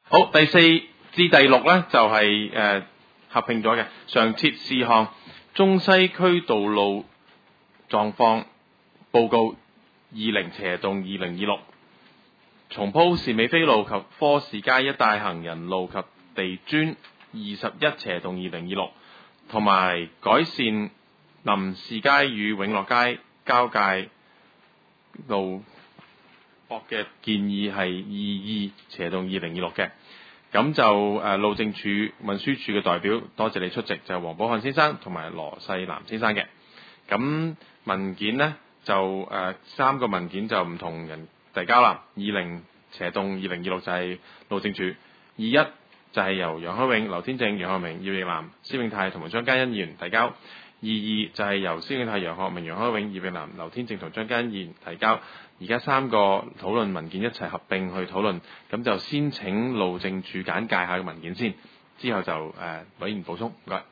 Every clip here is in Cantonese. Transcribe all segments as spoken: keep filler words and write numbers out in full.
好，第四至第六呢，就係、是、誒、呃、合併咗嘅常設事項，中西區道路狀況報告二零斜動二零二六，重鋪士美菲路及科士街一帶行人路及地磚二十一斜動二零二六，同埋改善林士街與永樂街交界路駁嘅建議係二二斜動二零二六嘅。咁就誒、呃、路政署運輸署嘅代表，多謝你出席，就係、是、黃寶漢先生同埋羅世南先生嘅。咁文件呢，就誒、呃、三個文件就唔同人遞交啦。二零斜動二零二六就係路政署，二一就係由楊開永、劉天正、楊學明、葉奕南、施永泰同埋張嘉欣議員提交，二二就係由施永泰、楊學明、楊開永、葉奕南、劉天正同張嘉欣議員提交。而家三個討論文件一齊合併去討論，咁就先請路政署簡介下個文件先，之後就誒、呃、委員補充。唔該。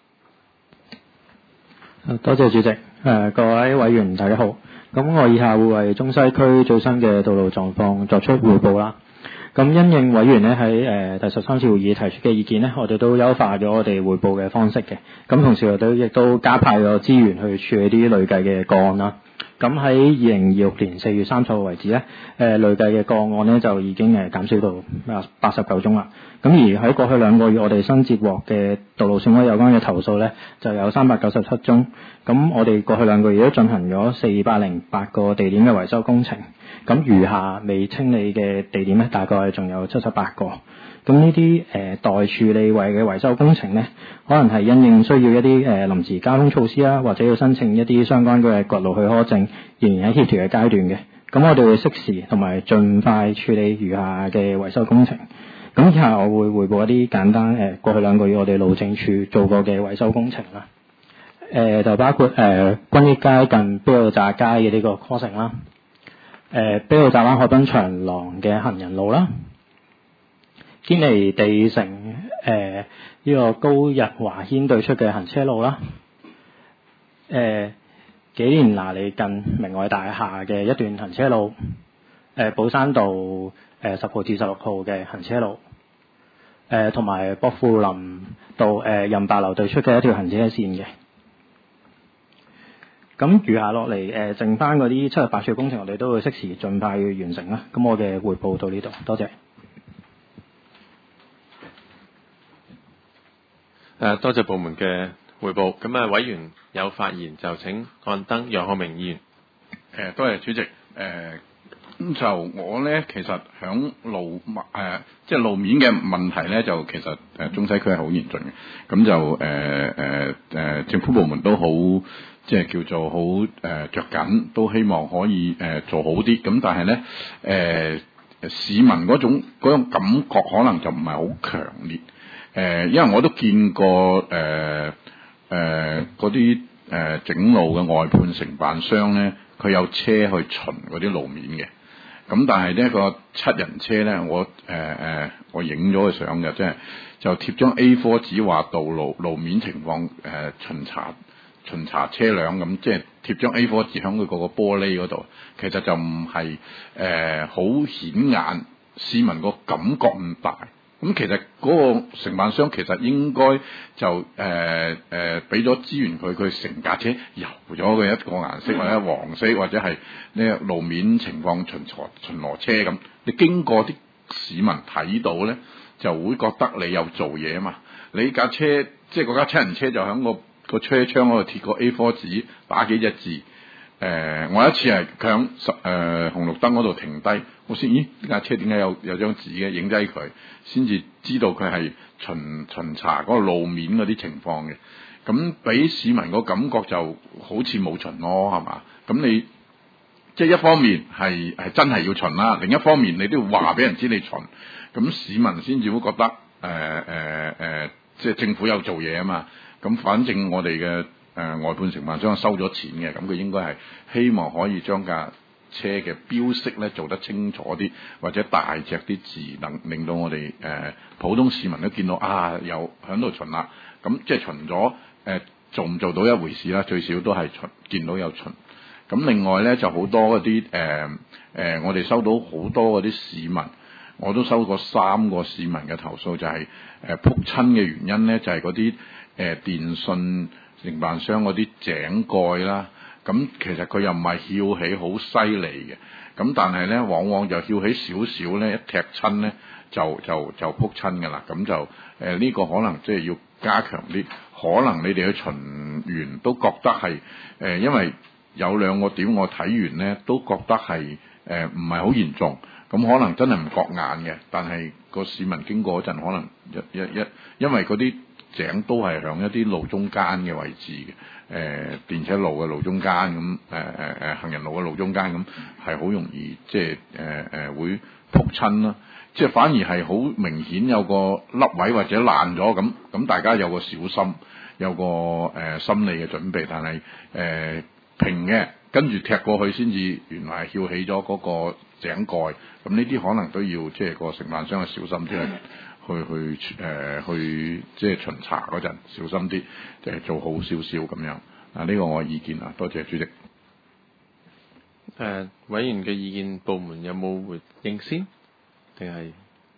多謝主席。誒、呃、各位委員大家好。咁我以下會為中西區最新嘅道路狀況作出匯報啦。咁因應委員呢喺誒第十三次會議提出嘅意見呢，我哋都優化咗我哋匯報嘅方式嘅。咁同時我哋亦都加派咗資源去處理啲累計嘅個案啦。咁喺二零二六年四月三十號為止咧，誒、呃、累計嘅個案咧就已經誒減少到八十九宗啦。咁而喺過去兩個月，我哋新接獲嘅道路損毀有關嘅投訴咧，就有三百九十七宗。咁我哋過去兩個月都進行咗四百零八個地點嘅維修工程。咁餘下未清理嘅地點咧，大概仲有七十八個。咁呢啲誒待處理為嘅維修工程呢，可能係因應需要一啲誒、呃、臨時交通措施啦，或者要申請一啲相關嘅掘路許可證，仍然喺協調嘅階段嘅。咁我哋會適時同埋盡快處理餘下嘅維修工程。咁以下我會匯報一啲簡單誒、呃、過去兩個月我哋路政署做過嘅維修工程啦。誒、呃、就包括誒軍益街近卑路乍街嘅呢個 crossing 啦，誒卑路乍灣海濱長廊嘅行人路啦。堅尼地城誒呢、呃這個高日華軒對出嘅行車路啦，誒、呃、紀連拿利近明愛大廈嘅一段行車路，誒、呃、寶山道誒十號至十六號嘅行車路，誒同埋薄扶林道誒任白樓對出嘅一條行車線嘅。咁餘下落嚟誒剩翻嗰啲七十八處工程，我哋都會適時盡快去完成啦。咁我嘅匯報到呢度，多謝。 誒多謝部門嘅彙報，咁啊委員有發言就請按燈。楊學明議員。 誒多謝主席。誒、呃、咁就我咧，其實響路誒、呃、即係路面嘅問題咧，就其實誒、呃、中西區係好嚴峻嘅。咁就誒誒誒政府部門都好，即係叫做好誒著緊，都希望可以誒、呃、做好啲。咁但係咧誒市民嗰種嗰種感覺可能就唔係好強烈。誒、呃，因為我都見過誒誒嗰啲誒整路嘅外判承辦商咧，佢有車去巡嗰啲路面嘅。咁但係呢個七人車咧，我誒誒、呃、我影咗個相嘅，即係就貼張 A 四 紙話道路路面情況誒、呃、巡查巡查車輛咁，即係貼張 A 四 紙響佢嗰個玻璃嗰度，其實就唔係誒好顯眼，市民個感覺唔大。咁其實嗰個承辦商其實應該就誒誒俾咗資源佢，佢成架車油咗嘅一個顏色，或者黃色，或者係呢路面情況巡邏巡邏車咁。你經過啲市民睇到咧，就會覺得你有做嘢啊嘛。你架車即係嗰架七人車就喺個個車窗嗰度貼個 A 四 紙，打幾隻字。誒、呃，我有一次係佢喺十誒紅綠燈嗰度停低，我先咦呢架車點解有有張紙嘅，影低佢。先至知道佢係巡巡查嗰個路面嗰啲情況嘅，咁俾市民個感覺就好似冇巡咯，係嘛？咁你即係一方面係係真係要巡啦，另一方面你都要話俾人知你巡，咁市民先至會覺得誒誒誒，即係政府有做嘢啊嘛。咁反正我哋嘅誒外判承辦商收咗錢嘅，咁佢應該係希望可以將架車嘅標識咧做得清楚啲，或者大隻啲字，能令到我哋誒、呃、普通市民都見到啊，有喺度巡啦。咁即係巡咗誒、呃，做唔做到一回事啦？最少都係巡見到有巡。咁另外咧就好多嗰啲誒誒，我哋收到好多嗰啲市民我都收過三個市民嘅投訴，就係誒仆親嘅原因咧，就係嗰啲誒電信營辦商嗰啲井蓋啦。咁其實佢又唔係翹起好犀利嘅，咁但係咧往往就翹起少少咧，一踢親咧就就就仆親㗎啦。咁就誒呢、呃這個可能即係要加強啲，可能你哋去巡完都覺得係誒、呃，因為有兩個點我睇完咧都覺得係誒唔係好嚴重，咁可能真係唔覺眼嘅，但係個市民經過嗰陣可能一一一，因為嗰啲井都係響一啲路中間嘅位置嘅。誒、呃、電車路嘅路中間咁，誒誒誒行人路嘅路中間咁，係好容易即係誒誒會仆親啦。即係反而係好明顯有個凹位或者爛咗咁，咁大家有個小心，有個誒、呃、心理嘅準備。但係誒、呃、平嘅跟住踢過去先至，原來係翹起咗嗰個井蓋。咁呢啲可能都要即係個承辦商嘅小心啲。去去誒、呃、去即係巡查嗰陣小心啲，即係做好少少咁樣。啊，呢、這個我嘅意見啊，多謝主席。誒、 呃，委員嘅意見，部門有冇回應先？定係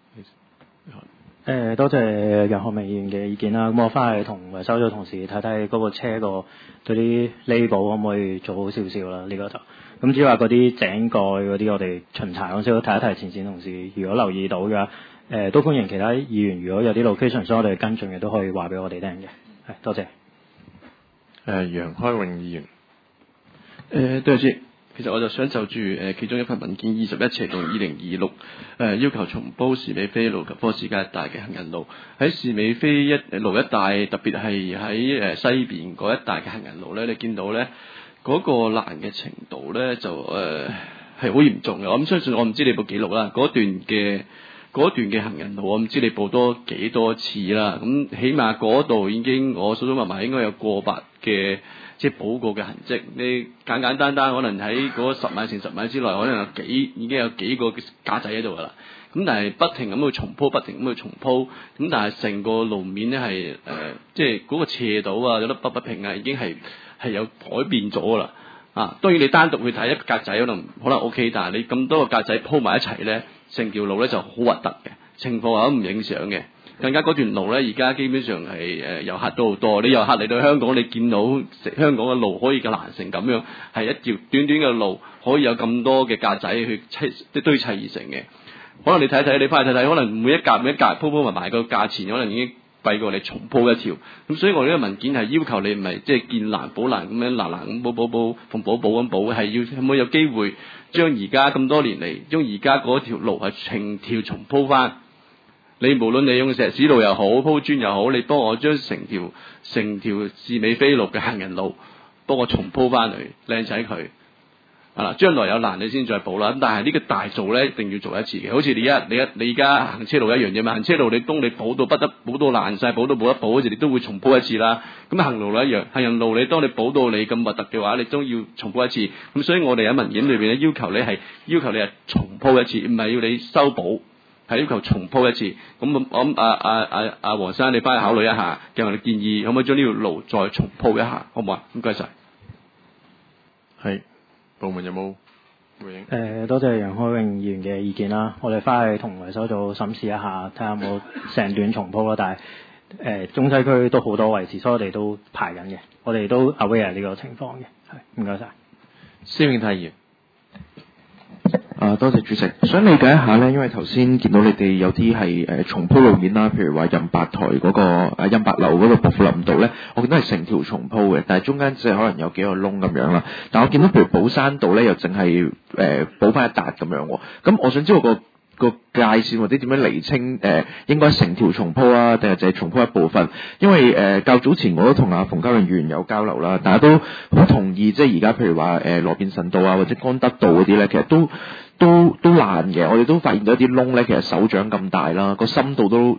誒，多謝楊學明議員嘅意見啦。咁我翻去同維修組同事睇睇嗰個車個嗰啲 label 可唔可以做好少少啦？呢、這個就咁至於話嗰啲井蓋嗰啲，我哋巡查嗰陣時都提一提前線同事，如果留意到嘅。誒、呃、都歡迎其他議員，如果有啲 location 所以我哋跟進嘅，都可以話俾我哋聽嘅。係，多謝。誒、 呃，楊開榮議員。 誒、呃，對唔住，其實我就想就住誒、呃、其中一份文件二十一斜同二零二六誒要求重鋪士美菲路及科士街一帶嘅行人路，喺士美菲一路一帶，特別係喺誒西邊嗰一帶嘅行人路咧，你見到咧嗰、那個爛嘅程度咧就誒係好嚴重嘅。我諗相信我唔知你部記錄啦，嗰段嘅。嗰段嘅行人路，我唔知你報多幾多次啦。咁起碼嗰度已經我數數埋埋應該有過百嘅即係補過嘅痕跡。你簡簡單單可能喺嗰十米乘十米之內，可能有幾已經有幾個架仔喺度噶啦。咁但係不停咁去重鋪，不停咁去重鋪。咁但係成個路面咧係誒，即係嗰個斜度啊，有得不不平啊，已經係係有改變咗噶啦。啊，當然你單獨去睇一個格仔可能可能 OK， 但係你咁多個格仔鋪埋一齊咧。成條路咧就好核突嘅情況，我都唔影相嘅。更加嗰段路咧，而家基本上係誒遊客都好多。你遊客嚟到香港，你見到香港嘅路可以嘅爛成咁樣，係一條短短嘅路可以有咁多嘅格仔去砌堆砌而成嘅。可能你睇睇，你翻去睇睇，可能每一格每一格鋪鋪埋埋個價錢，可能已經貴過你重鋪一條。咁所以我呢個文件係要求你唔係即係見爛補爛咁樣嗱嗱咁補補補縫補補咁補，係要可唔可以有機會？將而家咁多年嚟，將而家嗰條路係成條重鋪翻。你無論你用石屎路又好，鋪磚又好，你幫我將成條成條士美菲路嘅行人路幫我重鋪翻去，靚仔佢。啊，將來有爛你先再補啦。咁但係呢個大做咧，一定要做一次嘅。好似你而家你一你而家行車路一樣啫嘛。行車路你當你補到不得補到爛晒，補到冇得補嗰時，你都會重鋪一次啦。咁行路一樣，行人路你當你補到你咁核突嘅話，你都要重鋪一次。咁所以我哋喺文件裏邊咧要求你係要求你係重鋪一次，唔係要你修補，係要求重鋪一次。咁我諗阿阿阿阿黃生你翻去考慮一下，嘅我哋建議可唔可以將呢條路再重鋪一下，好唔好啊？唔該晒。 係。部門有冇回應？ 誒、呃，多謝楊開榮議員嘅意見啦。我哋翻去同維修組審視一下，睇下有冇成段重鋪啦。但係誒、呃，中西區都好多位置，所以我哋都排緊嘅。我哋都 aware 呢個情況嘅。係，唔該晒。 施永泰議員。 啊，多謝主席。想理解一下咧，因為頭先見到你哋有啲係誒重鋪路面啦，譬如話任八台嗰、那個誒任八樓嗰個薄扶林道咧，我見到係成條重鋪嘅，但係中間即係可能有幾個窿咁樣啦。但我見到譬如寶山道咧，又淨係誒補翻一笪咁樣。咁我想知道個個界線或者點樣釐清誒、呃、應該成條重鋪啊，定係淨係重鋪一部分？因為誒、呃、較早前我都同阿馮家榮議員有交流啦，大家都好同意，即係而家譬如話誒羅便臣道啊或者干德道嗰啲咧，其實都都都爛嘅。我哋都發現咗啲窿咧，其實手掌咁大啦，個深度都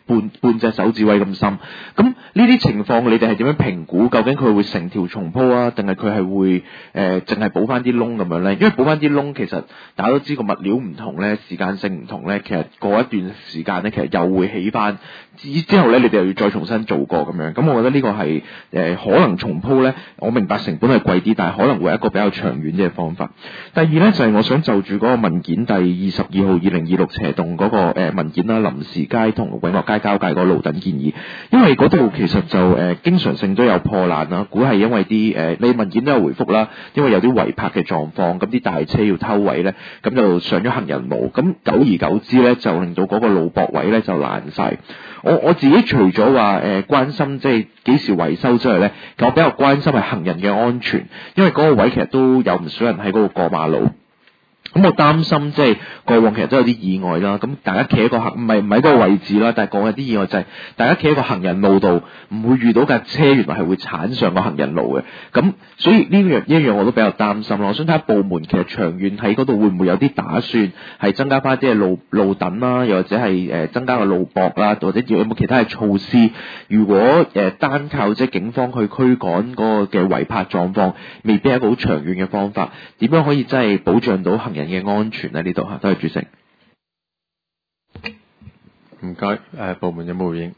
半半隻手指位咁深。咁呢啲情況你哋係點樣評估？究竟佢會成條重鋪啊，定係佢係會誒淨係補翻啲窿咁樣咧？因為補翻啲窿其實大家都知個物料唔同咧，時間性唔同咧，其實過一段時間咧，其實又會起翻。之之後咧，你哋又要再重新做過咁樣。咁我覺得呢個係誒、呃、可能重鋪咧，我明白成本係貴啲，但係可能會係一個比較長遠啲嘅方法。第二咧就係、是、我想就住嗰個文件第二十二號二零二六斜洞嗰、那個、呃、文件啦，臨時街同永樂街交界嗰個路等建議，因為嗰度其實就誒、呃、經常性都有破爛啦，估係因為啲誒、呃、你文件都有回覆啦，因為有啲違泊嘅狀況，咁啲大車要偷位咧，咁就上咗行人路，咁久而久之咧就令到嗰個路駁位咧就爛晒。我我自己除咗話誒關心即係幾時維修之外咧，我比較關心係行人嘅安全，因為嗰個位其實都有唔少人喺嗰度過馬路。咁我擔心即係過往其實都有啲意外啦，咁大家企喺個行唔係唔喺嗰個位置啦，但係講有啲意外就係大家企喺個行人路度，唔會遇到架車原來係會鏟上個行人路嘅，咁所以呢樣一樣我都比較擔心咯。我想睇下部門其實長遠喺嗰度會唔會有啲打算係增加翻啲路路等啦，又或者係誒增加個路駁啦，或者有冇其他嘅措施？如果誒單靠即係警方去驅趕嗰個嘅違泊狀況，未必係一個好長遠嘅方法。點樣可以真係保障到行人嘅安全咧？呢度嚇，多謝主席。 唔該，誒、呃、部門有冇回應？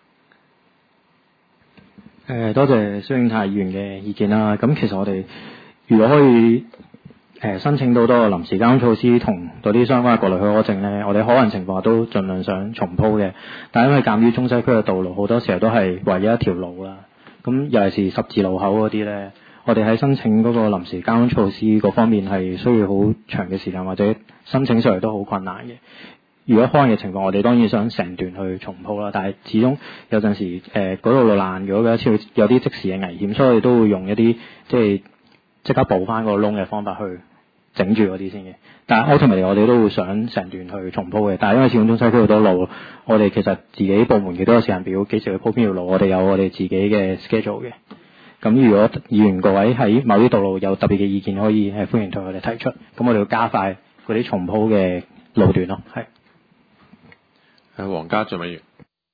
誒、呃，多謝蕭永泰議員嘅意見啦。咁其實我哋如果可以誒、呃、申請到多個臨時交通措施同嗰啲相關嘅各類許可證咧，我哋可能情況下都盡量想重鋪嘅。但係因為鑑於中西區嘅道路好多時候都係為咗一條路啦，咁尤其是十字路口嗰啲咧。我哋喺申請嗰個臨時交通措施嗰方面係需要好長嘅時間，或者申請上嚟都好困難嘅。如果可能嘅情況，我哋當然想成段去重鋪啦，但係始終有陣時誒嗰度路爛咗嘅一次有啲即時嘅危險，所以我哋都會用一啲即係即刻補翻個窿嘅方法去整住嗰啲先嘅。但係 ultimately 我哋都會想成段去重鋪嘅，但係因為始終中西區好多路，我哋其實自己部門亦都有時間表，幾時去鋪邊條路，我哋有我哋自己嘅 schedule 嘅。咁如果議員各位喺某啲道路有特別嘅意見，可以係歡迎同我哋提出，咁我哋要加快嗰啲重鋪嘅路段咯。係。 係黃家俊委員。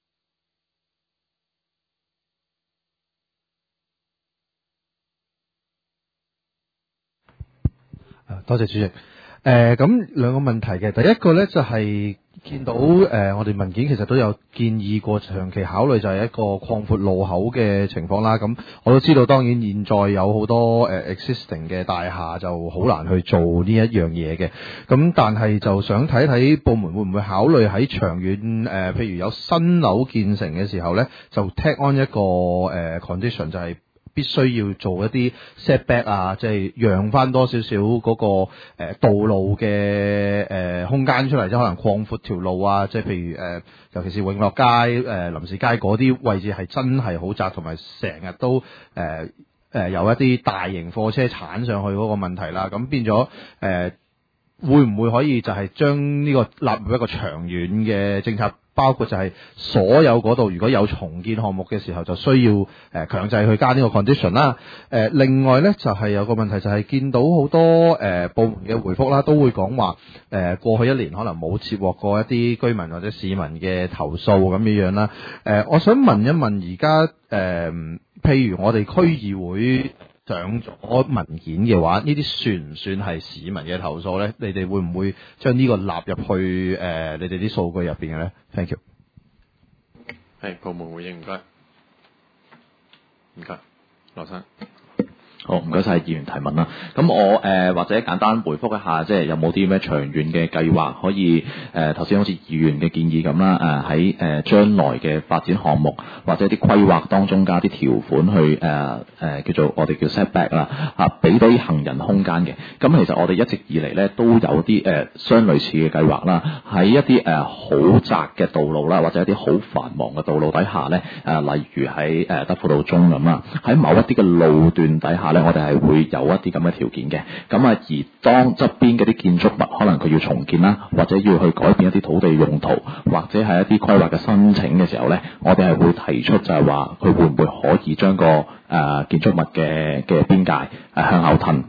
多謝主席。誒咁兩個問題嘅，第一個咧就係、是、見到誒、呃、我哋文件其實都有建議過長期考慮就係一個擴闊路口嘅情況啦。咁我都知道，當然現在有好多誒、呃、existing 嘅大廈就好難去做呢一樣嘢嘅。咁但係就想睇睇部門會唔會考慮喺長遠誒、呃，譬如有新樓建成嘅時候咧，就 take on 一個誒、呃、condition 就係、是。必須要做一啲 setback 啊，即係讓翻多少少嗰個誒、呃、道路嘅誒、呃、空間出嚟，即係可能擴闊條路啊，即係譬如誒、呃，尤其是永樂街誒、呃、臨時街嗰啲位置係真係好窄，同埋成日都誒誒、呃呃、有一啲大型貨車鏟上去嗰個問題啦，咁變咗誒。呃會唔會可以就係將呢個納入一個長遠嘅政策，包括就係所有嗰度如果有重建項目嘅時候，就需要誒、呃、強制去加呢個 condition 啦。誒、呃、另外咧就係、是、有個問題就係見到好多誒、呃、部門嘅回覆啦，都會講話誒過去一年可能冇接獲過一啲居民或者市民嘅投訴咁樣樣啦。誒、呃、我想問一問而家誒譬如我哋區議會上咗文件嘅話，呢啲算唔算係市民嘅投訴咧？你哋會唔會將呢個納入去誒、呃、你哋啲數據入邊嘅咧 ？Thank you。 係部門回應，唔該，唔該，羅生。 好，唔該晒議員提問啦。咁我誒、呃、或者簡單回覆一下，即係有冇啲咩長遠嘅計劃可以誒頭先好似議員嘅建議咁啦，誒喺誒將來嘅發展項目或者啲規劃當中加啲條款去誒誒、呃呃、叫做我哋叫 setback 啦，嚇俾到啲行人空間嘅。咁其實我哋一直以嚟咧都有啲誒、呃、相類似嘅計劃啦，喺一啲誒好窄嘅道路啦，或者一啲好繁忙嘅道路底下咧，誒、呃、例如喺誒德輔道中咁啦，喺某一啲嘅路段底下。我哋係會有一啲咁嘅條件嘅，咁啊而當側邊嗰啲建築物可能佢要重建啦，或者要去改變一啲土地用途，或者係一啲規劃嘅申請嘅時候呢，我哋係會提出就係話佢會唔會可以將個誒、呃、建築物嘅嘅邊界誒向後褪。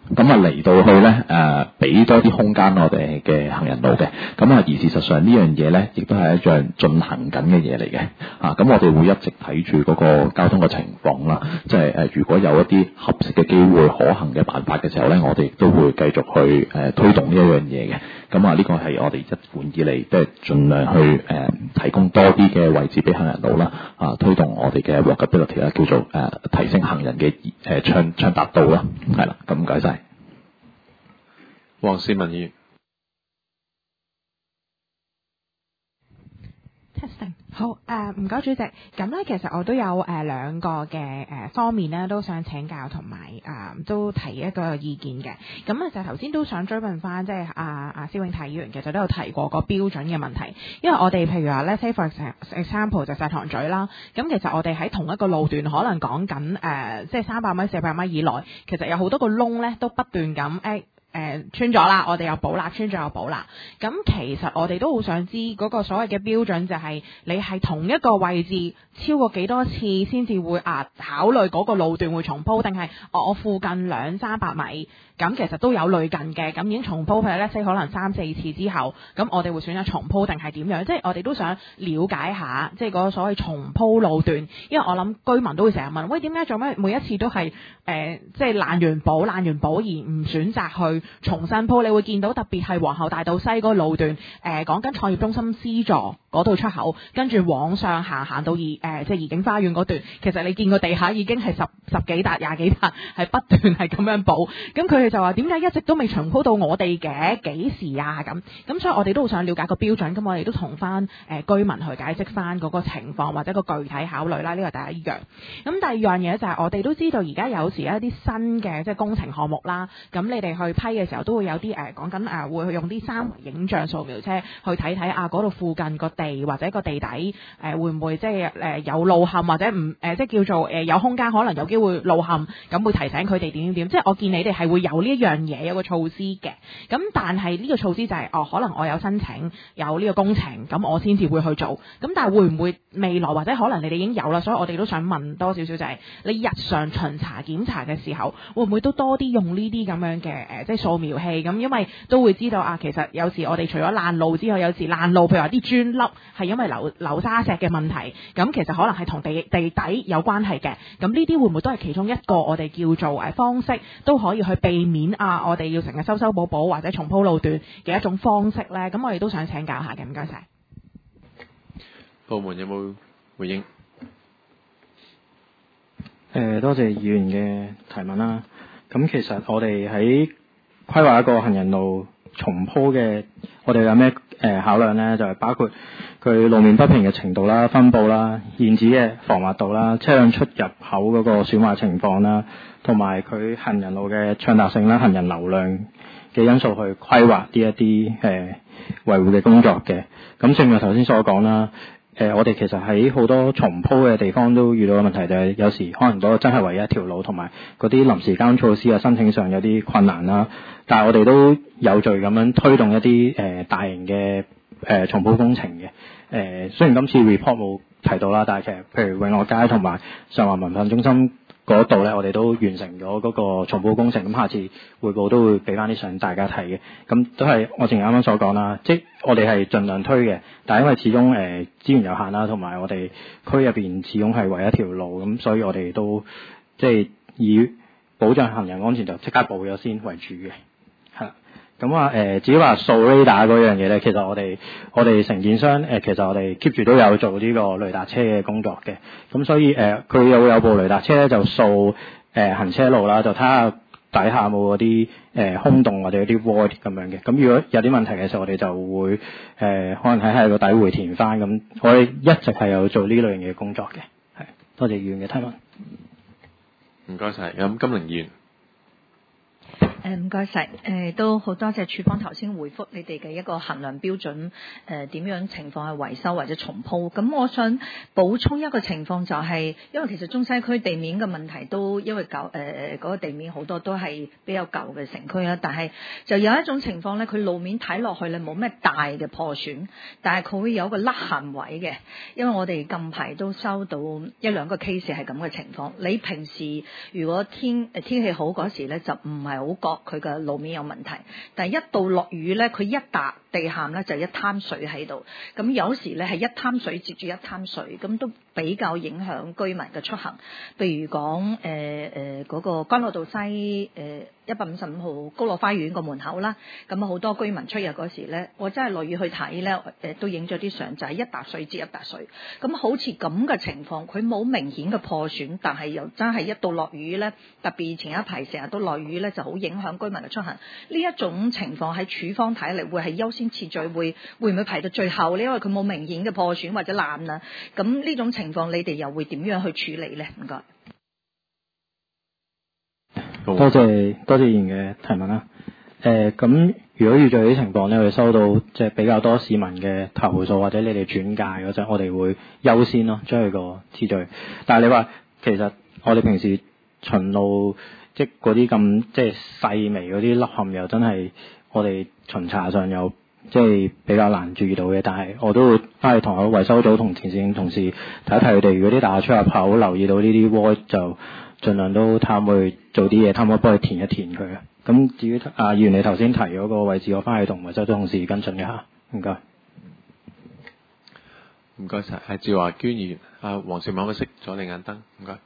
咁啊嚟到去咧誒，俾、呃、多啲空間我哋嘅行人路嘅。咁啊，而事實上呢樣嘢咧，亦都係一樣進行緊嘅嘢嚟嘅。啊，咁我哋會一直睇住嗰個交通嘅情況啦。即係誒，如果有一啲合適嘅機會、可行嘅辦法嘅時候咧，我哋亦都會繼續去誒、呃、推動呢一樣嘢嘅。咁啊，呢個係我哋一貫以嚟即係盡量去誒、呃、提供多啲嘅位置俾行人路啦。啊，推動我哋嘅 walkability 啦，叫做誒、呃、提升行人嘅誒暢暢達度啦。係啦，咁唔該晒。 黃思文議員。 Testing 好誒，唔該主席。咁咧，其實我都有誒、呃、兩個嘅誒、呃、方面咧，都想請教同埋誒都提一個意見嘅。咁啊，就頭先都想追問翻，即係阿阿蕭永泰議員其實都有提過個標準嘅問題。因為我哋譬如話咧 say for example 就石塘咀啦，咁其實我哋喺同一個路段可能講緊誒，即係三百米、四百米以內，其實有好多個窿咧，都不斷咁誒。哎誒、呃、穿咗啦，我哋又補啦，穿咗又補啦。咁其實我哋都好想知嗰個所謂嘅標準就係你係同一個位置超過幾多次先至會啊考慮嗰個路段會重鋪，定係我附近兩三百米咁其實都有類近嘅，咁已經重鋪，譬如咧，即係可能三四次之後，咁我哋會選擇重鋪定係點樣？即係我哋都想了解下，即係嗰個所謂重鋪路段，因為我諗居民都會成日問，喂，點解做咩每一次都係誒、呃、即係爛完補爛完補而唔選擇去重新鋪？你會見到特別係皇后大道西嗰個路段，誒講緊創業中心 C 座嗰度出口，跟住往上行行到怡誒、呃、即係怡景花園嗰段，其實你見個地下已經係十十幾笪廿幾笪，係不斷係咁樣補，咁佢就話點解一直都未重鋪到我哋嘅？幾時啊？咁咁，所以我哋都好想了解個標準，咁我哋都同翻誒居民去解釋翻嗰個情況或者個具體考慮啦。呢個第一樣。咁第二樣嘢就係我哋都知道而家有時一啲新嘅即係工程項目啦，咁你哋去批嘅時候都會有啲誒講緊誒會用啲三維影像掃描車去睇睇啊嗰度附近個地或者個地底誒、呃、會唔會即係誒有路陷或者唔誒、呃、即係叫做誒有空間可能有機會路陷，咁會提醒佢哋點點點。即係我見你哋係會有呢一樣嘢有個措施嘅，咁但係呢個措施就係、是、哦，可能我有申請有呢個工程，咁我先至會去做。咁但係會唔會未來或者可能你哋已經有啦？所以我哋都想問多少少就係、是、你日常巡查檢查嘅時候，會唔會都多啲用呢啲咁樣嘅誒、呃，即係掃描器咁？因為都會知道啊，其實有時我哋除咗爛路之外，有時爛路譬如話啲磚粒係因為流流沙石嘅問題，咁其實可能係同地地底有關係嘅。咁呢啲會唔會都係其中一個我哋叫做誒方式，都可以去避免啊？我哋要成日修修補補或者重鋪路段嘅一種方式咧，咁我哋都想請教下嘅，唔該晒。 部門有冇回應？ 誒、呃，多謝議員嘅提問啦。咁其實我哋喺規劃一個行人路重鋪嘅，我哋有咩誒考量咧？就係、是、包括佢路面不平嘅程度啦、分佈啦、現址嘅防滑度啦、車輛出入口嗰個損壞情況啦，同埋佢行人路嘅暢達性啦、行人流量嘅因素去規劃呢一啲誒維護嘅工作嘅。咁正如頭先所講啦，誒、呃、我哋其實喺好多重鋪嘅地方都遇到嘅問題，就係有時可能嗰個真係唯一一條路，同埋嗰啲臨時交通措施啊，申請上有啲困難啦。但係我哋都有序咁樣推動一啲誒、呃、大型嘅誒、呃、重鋪工程嘅。誒、呃、雖然今次 report 冇提到啦，但係其實譬如永樂街同埋上環文化中心嗰度咧，我哋都完成咗嗰個重鋪工程。咁下次匯報都會俾翻啲相大家睇嘅。咁都係我正如啱啱所講啦，即係我哋係盡量推嘅，但係因為始終誒、呃、資源有限啦，同埋我哋區入邊始終係唯一一條路，咁所以我哋都即係以保障行人安全就即刻補咗先為主嘅。咁啊誒，至於話掃 radar 嗰樣嘢咧，其實我哋我哋承建商誒、呃，其實我哋 keep 住都有做呢個雷達車嘅工作嘅。咁所以誒，佢、呃、有有部雷達車咧，就掃誒、呃、行車路啦，就睇下底下冇嗰啲誒空洞或者啲 void 咁樣嘅。咁如果有啲問題嘅時候，我哋就會誒、呃、可能喺喺個底回填翻。咁我哋一直係有做呢類型嘅工作嘅。係，多謝議員嘅提問。 唔該晒。咁金玲議員。 誒唔該晒，誒、呃、都好多謝處方頭先回覆你哋嘅一個衡量標準，誒點樣情況係維修或者重鋪。咁我想補充一個情況就係、是，因為其實中西區地面嘅問題都因為舊誒誒嗰個地面好多都係比較舊嘅城區啦，但係就有一種情況咧，佢路面睇落去咧冇咩大嘅破損，但係佢會有個甩痕位嘅。因為我哋近排都收到一兩個 case 係咁嘅情況。你平時如果天誒天氣好嗰時咧，就唔係好覺佢嘅路面有問題，但係一到落雨咧，佢一笪地陷咧就一灘水喺度，咁有時咧係一灘水接住一灘水，咁都比較影響居民嘅出行。譬如講誒誒嗰個干諾道西誒一百五十五號高樂花園個門口啦，咁啊好多居民出入嗰時咧，我真係落雨去睇咧，誒都影咗啲相，就係一笪水接一笪水，咁好似咁嘅情況，佢冇明顯嘅破損，但係又真係一到落雨咧，特別前一排成日都落雨咧，就好影響居民嘅出行。呢一種情況喺處方睇嚟會係優先次序，會會唔會排到最後呢？因為佢冇明顯嘅破損或者爛啦。咁呢種情況你哋又會點樣去處理呢？唔該。 多謝多謝議員嘅提問啦。誒、呃，咁如果遇到啲情況咧，我哋收到即係比較多市民嘅投訴或者你哋轉介嗰陣，我哋會優先咯，將佢個次序。但係你話其實我哋平時巡路即係嗰啲咁即係細微嗰啲凹陷，又真係我哋巡查上有即係比較難注意到嘅。但係我都會翻去同我維修組同前線同事睇一睇佢哋，如果啲大廈出入口留意到呢啲 void 就盡量都探去做啲嘢，探去幫佢填一填佢啊。咁至於啊，議員你頭先提嗰個位置，我翻去同維修組同事跟進一下。唔該， 唔該晒，係趙華娟議員。啊，黃兆敏，可唔可以熄咗你眼燈？唔該。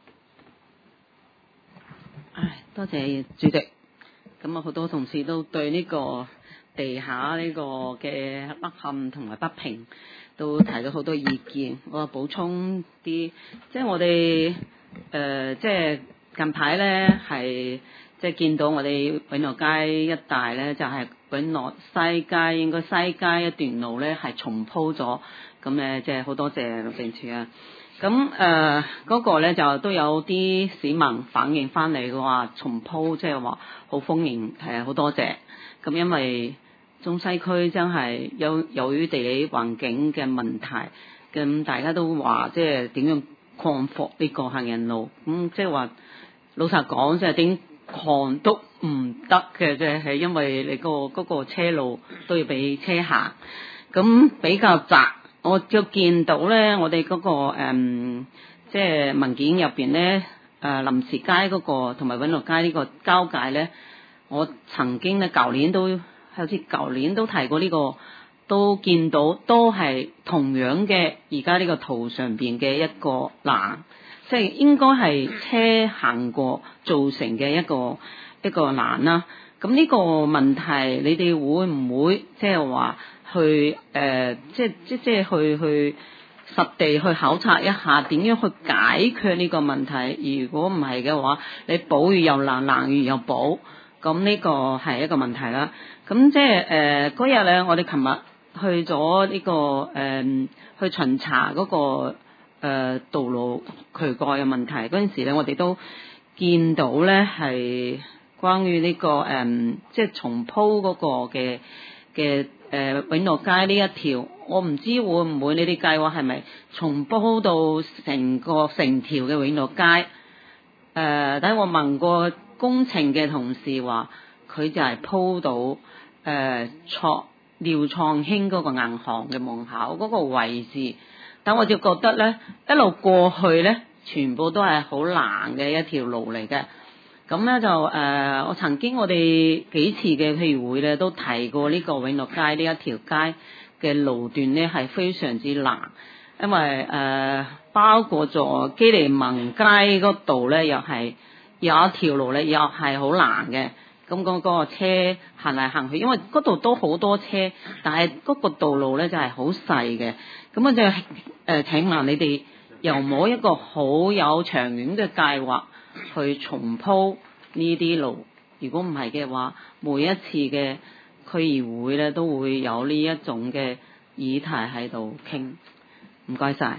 唉，多謝主席。咁啊，好多同事都對呢個地下呢個嘅凹陷同埋不平都提咗好多意見。我補充啲，即係我哋誒、呃，即係近排咧係。即係見到我哋永樂街一帶咧，就係、是、永樂西街，應該西街一段路咧係重鋪咗，咁咧即係好多謝路政署啊。咁誒嗰個咧就都有啲市民反映翻嚟嘅話，重鋪即係話好歡迎，係好多謝。咁因為中西區真係有由於地理環境嘅問題，咁大家都話即係點樣擴闊呢個行人路，咁即係話老實講即係點。行都唔得嘅啫，係因為你個嗰個車路都要俾車行，咁比較窄。我就見到咧，我哋嗰個誒，即係文件入邊咧，誒臨時街嗰個同埋永樂街呢個交界咧，我曾經咧舊年都好似舊年都提過呢個，都見到都係同樣嘅而家呢個圖上邊嘅一個欄。即係應該係車行過造成嘅一個一個欄啦。咁呢個問題，你哋會唔會即係話去誒、呃，即係即即係去去實地去考察一下點樣去解決呢個問題？如果唔係嘅話，你補雨又難，難雨又補，咁呢個係一個問題啦。咁即係誒嗰日咧，我哋琴日去咗呢、這個誒、呃、去巡查嗰、那個。誒、呃、道路渠蓋嘅問題嗰陣時咧，我哋都見到咧係關於呢、這個誒、嗯，即係重鋪嗰個嘅嘅誒永樂街呢一條，我唔知會唔會你哋計劃係咪重鋪到成個成條嘅永樂街？誒、呃，等我問過工程嘅同事話，佢就係鋪到誒創廖創興嗰個銀行嘅門口嗰個位置。但我就覺得咧，一路過去咧，全部都係好難嘅一條路嚟嘅。咁咧就誒、呃，我曾經我哋幾次嘅譬如會咧，都提過呢個永樂街呢一條街嘅路段咧係非常之難，因為誒、呃、包括咗基利文街嗰度咧，又係有一條路咧，又係好難嘅。咁嗰個車行嚟行去，因為嗰度都好多車，但係嗰個道路咧就係好細嘅。咁我就誒、呃、請問你哋有冇一個好有長遠嘅計劃去重鋪呢啲路？如果唔係嘅話，每一次嘅區議會咧都會有呢一種嘅議題喺度傾。唔該晒。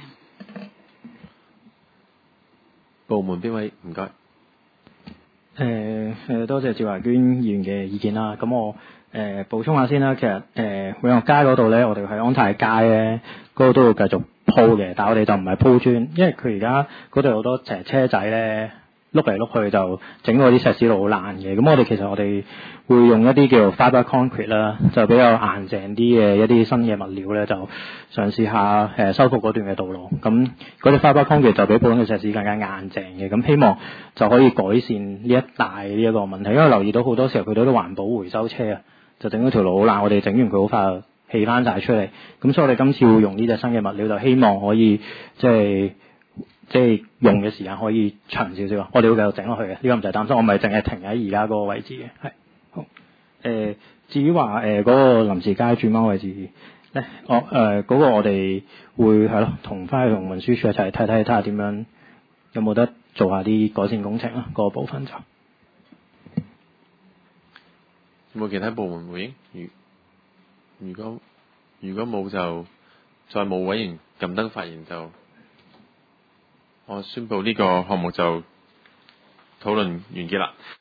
部門邊位？唔該。 誒誒，多謝趙華娟議員嘅意見啦。咁我誒補充下先啦。其實誒永樂街嗰度咧，我哋喺安泰街咧嗰度都要繼續鋪嘅，但係我哋就唔係鋪磚，因為佢而家嗰度好多誒車仔咧碌嚟碌去就整嗰啲石屎路好爛嘅。咁我哋其實我哋會用一啲叫做 fiber concrete 啦，就比較硬淨啲嘅一啲新嘅物料咧，就嘗試下誒、呃、修復嗰段嘅道路。咁嗰啲 fiber concrete 就比普通嘅石屎更加硬淨嘅。咁希望就可以改善呢一帶呢一個問題，因為留意到好多時候佢哋都環保回收車啊，就整咗條路好爛，我哋整完佢好快起翻晒出嚟。咁所以我哋今次會用呢隻新嘅物料，就希望可以即係。即係用嘅時間可以長少少，我哋會繼續整落去嘅，呢、這個唔使擔心，我唔係淨係停喺而家嗰個位置嘅，係好。誒、呃，至於話誒嗰個臨時街轉彎位置咧，我誒嗰個我哋會係咯，同翻去同運輸署一齊睇睇睇下點樣有冇得做下啲改善工程啦，嗰、那個部分就。 有冇其他部門回應？如如果如果冇就再冇委員撳燈發言就。我宣布呢個項目就討論完結啦。